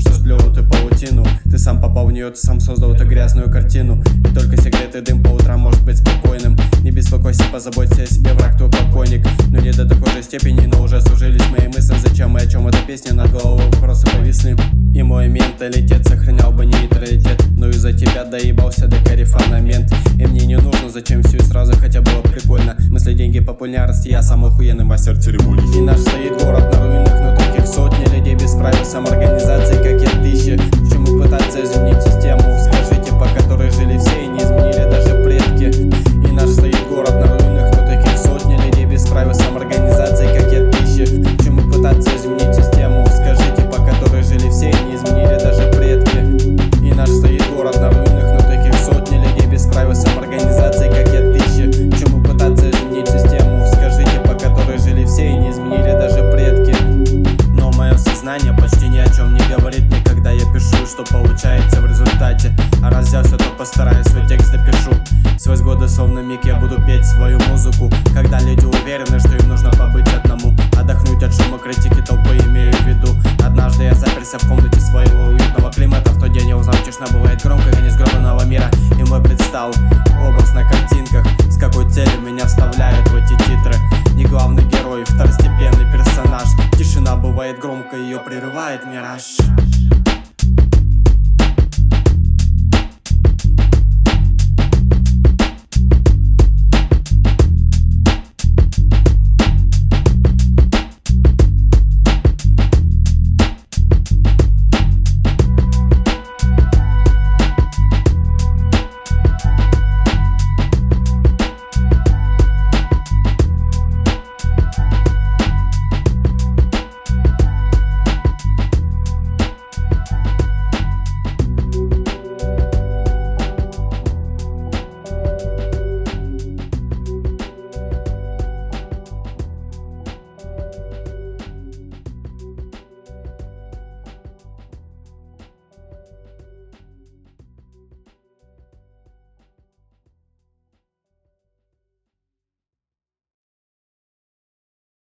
что сплел эту паутину. Ты сам попал в нее, ты сам создал эту грязную картину. И только сигареты, дым по утрам может быть спокойным. Не беспокойся, позаботься о себе, враг твой покойник. Но не до такой же степени, но уже сужились мои мысли. Зачем и о чем эта песня, над головой вопросы повисли. И мой менталитет сохранял бы нейтралитет, но из-за тебя доебался до карифана мент. И мне не нужно, зачем все и сразу, хотя было прикольно. Мысли, деньги, популярность, я самый охуенный мастер церемоний. И наш стоит город на руинах, но таких сотни людей без правил самоорганизации, как я, тысячи. К чему пытаться изменить систему, скажите, по которой жили все и не изменили даже предки. И наш стоит город на руинах, но таких сотни людей без правил самоорганизации, как я, тысячи. К чему пытаться изменить систему, скажите, по которой жили все и не изменили даже предки. И наш стоит город на руинах, но таких сотни людей без правил самоорганизации, как я, тысячи. К чему пытаться изменить систему, скажите, по которой жили все и не изменили даже предки. Но мое сознание почти ни о чем не говорит мне, когда я пишу, что получается в результате. А раз взялся, то постараюсь, свой текст допишу. Сквозь годы словно миг я буду петь свою музыку, когда люди уверены, что им нужно побыть одному, отдохнуть от шума критики толпы, имею в виду. Однажды я заперся в комнате своего уютного климата. В тот день я узнал, тишина бывает громко, конец гробаного мира. И мой предстал образ на картинках, с какой целью меня вставляют в эти титры. Не главный герой, второстепенный персонаж. Тишина бывает громко, ее прерывает мираж.